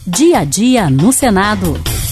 Dia a dia no Senado.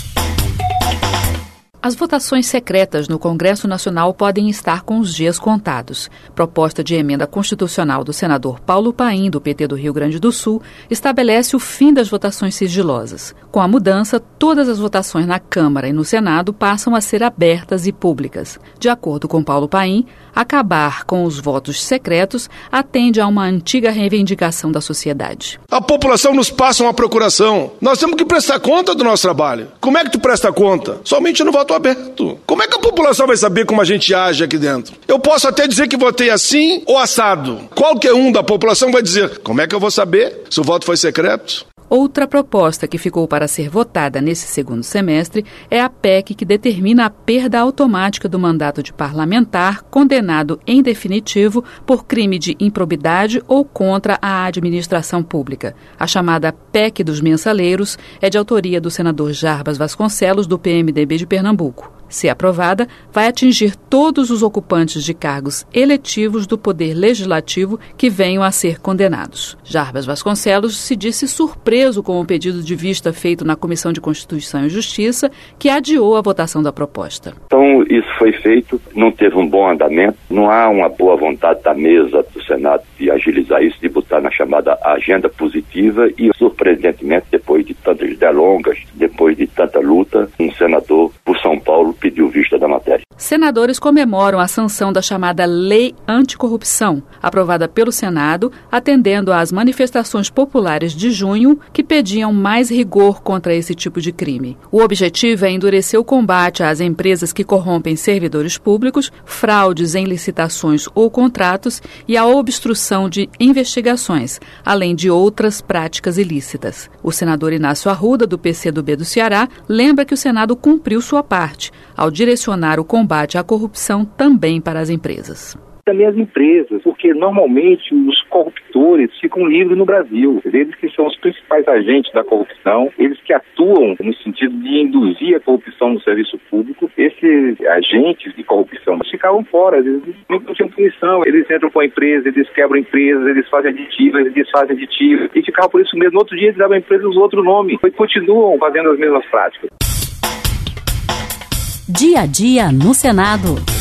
As votações secretas no Congresso Nacional podem estar com os dias contados. Proposta de emenda constitucional do senador Paulo Paim, do PT do Rio Grande do Sul, estabelece o fim das votações sigilosas. Com a mudança, todas as votações na Câmara e no Senado passam a ser abertas e públicas. De acordo com Paulo Paim, acabar com os votos secretos atende a uma antiga reivindicação da sociedade. A população nos passa uma procuração. Nós temos que prestar conta do nosso trabalho. Como é que tu presta conta? Somente no voto aberto. Como é que a população vai saber como a gente age aqui dentro? Eu posso até dizer que votei assim ou assado. Qualquer um da população vai dizer, como é que eu vou saber se o voto foi secreto? Outra proposta que ficou para ser votada nesse segundo semestre é a PEC que determina a perda automática do mandato de parlamentar condenado em definitivo por crime de improbidade ou contra a administração pública. A chamada PEC dos mensaleiros é de autoria do senador Jarbas Vasconcelos, do PMDB de Pernambuco. Se aprovada, vai atingir todos os ocupantes de cargos eletivos do Poder Legislativo que venham a ser condenados. Jarbas Vasconcelos se disse surpreso com o pedido de vista feito na Comissão de Constituição e Justiça, que adiou a votação da proposta. Então, isso foi feito, não teve um bom andamento, não há uma boa vontade da mesa do Senado de agilizar isso, de botar na chamada agenda positiva e, surpreendentemente, depois de tantas delongas, depois de tanta luta, um senador por São Paulo pediu vista da matéria. Senadores comemoram a sanção da chamada Lei Anticorrupção, aprovada pelo Senado, atendendo às manifestações populares de junho que pediam mais rigor contra esse tipo de crime. O objetivo é endurecer o combate às empresas que corrompem servidores públicos, fraudes em licitações ou contratos e a obstrução de investigações, além de outras práticas ilícitas. O senador Inácio Arruda, do PCdoB do Ceará, lembra que o Senado cumpriu sua parte ao direcionar o combate à corrupção também para as empresas. Também as empresas, porque normalmente os corruptores ficam livres no Brasil. Eles que são os principais agentes da corrupção, eles que atuam no sentido de induzir a corrupção no serviço público. Esses agentes de corrupção ficavam fora, eles não tinham punição. Eles entram com a empresa, eles quebram empresas, eles fazem aditivos, eles desfazem aditivos. E ficavam por isso mesmo. No outro dia eles davam a empresa outro nome e continuam fazendo as mesmas práticas. Dia a dia no Senado.